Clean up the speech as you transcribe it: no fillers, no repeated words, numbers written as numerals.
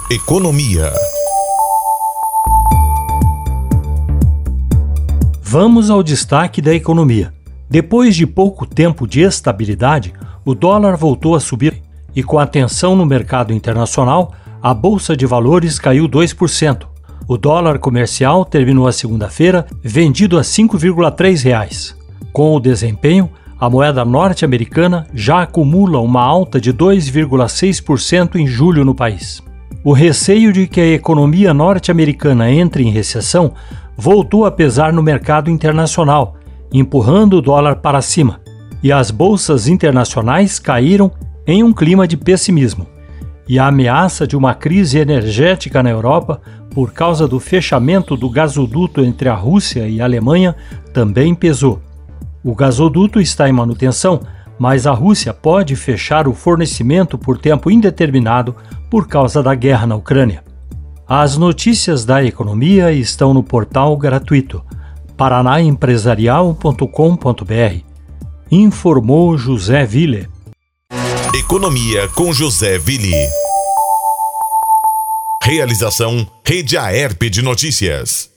Economia. Vamos ao destaque da economia. Depois de pouco tempo de estabilidade, o dólar voltou a subir e, com a tensão no mercado internacional, a Bolsa de Valores caiu 2%. O dólar comercial terminou a segunda-feira vendido a R$ 5,3. Com o desempenho, a moeda norte-americana já acumula uma alta de 2,6% em julho no país. O receio de que a economia norte-americana entre em recessão voltou a pesar no mercado internacional, empurrando o dólar para cima, e as bolsas internacionais caíram em um clima de pessimismo. E a ameaça de uma crise energética na Europa por causa do fechamento do gasoduto entre a Rússia e a Alemanha também pesou. O gasoduto está em manutenção, mas a Rússia pode fechar o fornecimento por tempo indeterminado por causa da guerra na Ucrânia. As notícias da economia estão no portal gratuito paranaempresarial.com.br. Informou José Ville. Economia com José Ville. Realização Rede Aerp de Notícias.